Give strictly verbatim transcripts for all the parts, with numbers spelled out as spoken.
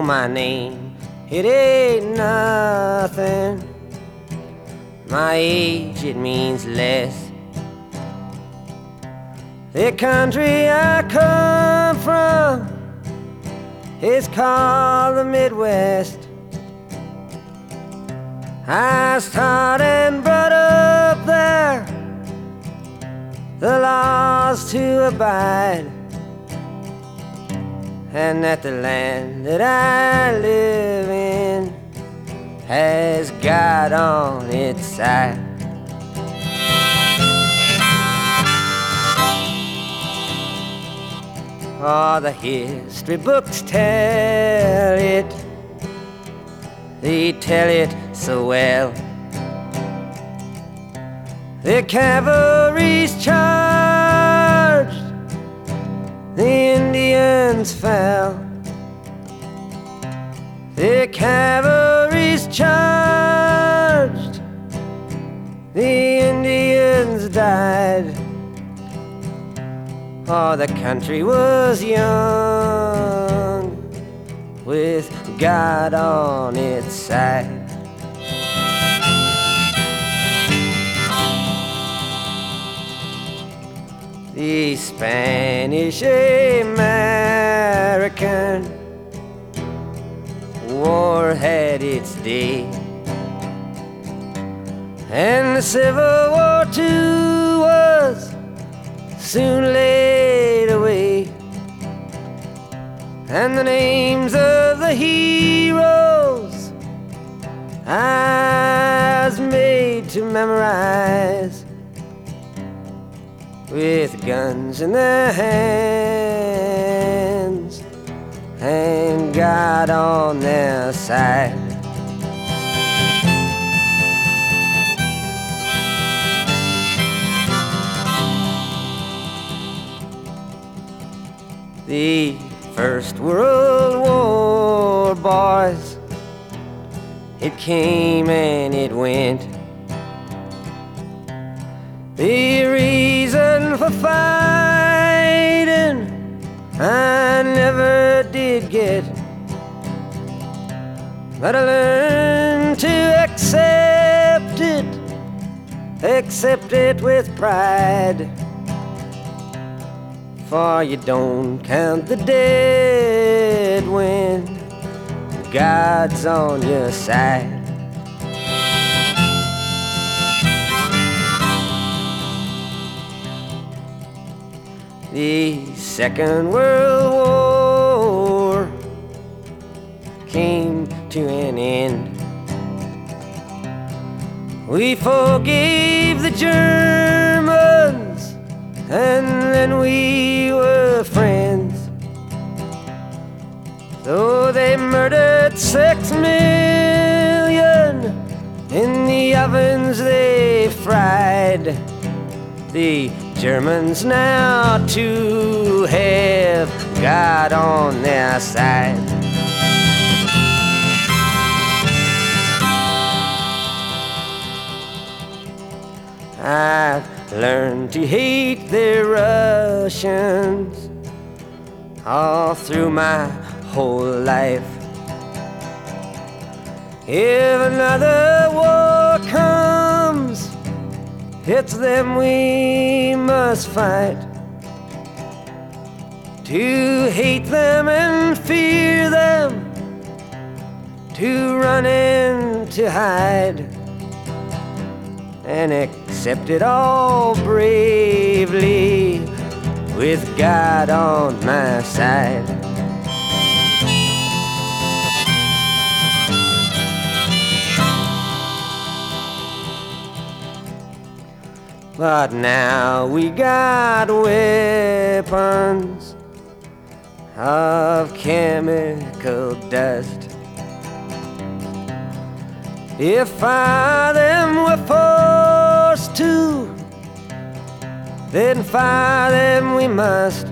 my name, it ain't nothing. My age, it means less. The country I come from is called the Midwest. I was taught and brought up there, the laws to abide, and that the land that I live in has God on its side. Oh, the history books tell it, they tell it so well. The cavalry's charged, the Indians fell. The cavalry's charged, the Indians died. Oh, the country was young, with God on its side. The Spanish American War had its day, and the Civil War too was soon laid away, and the names of the heroes I was made to memorize, with guns in their hands and God on their side. The First World War, boys, it came and it went. The reason for fighting I never did get, but I learned to accept it, accept it with pride. For you don't count the dead when God's on your side. The Second World War came to an end. We forgave the Germans, and then we were friends. Though they murdered six million in the ovens they fried, the Germans now too have God on their side. I've learned to hate the Russians all through my whole life. If another war comes, it's them we must fight. To hate them and fear them, to run and to hide, and accept it all bravely with God on my side. But now we got weapons of chemical dust. If fire them were forced to, then fire them we must.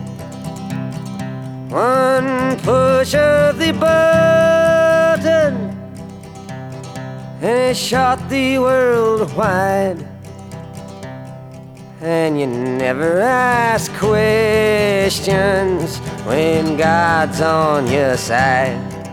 One push of the button and it shot the world wide. And you never ask questions when God's on your side.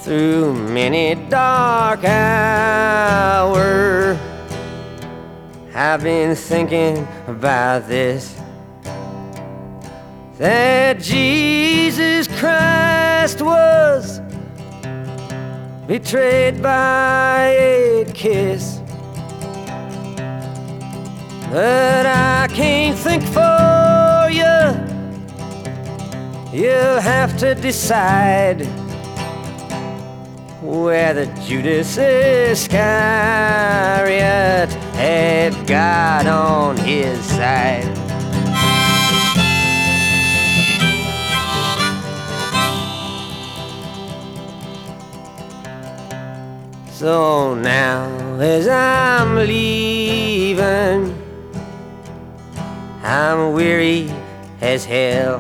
through many dark hours. I've been thinking about this, that Jesus Christ was betrayed by a kiss. But I can't think for you. You'll have to decide whether Judas Iscariot had God on his side. So now as I'm leaving, I'm weary as hell.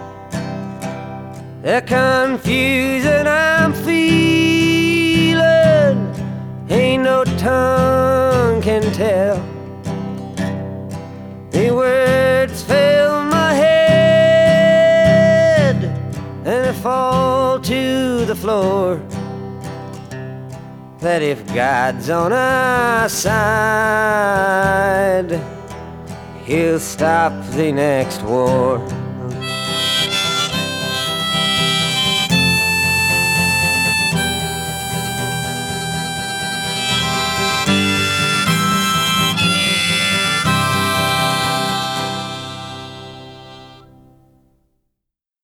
The confusion I'm feeling ain't no tongue can tell. The words fill my head and I fall to the floor. That if God's on our side, He'll stop the next war.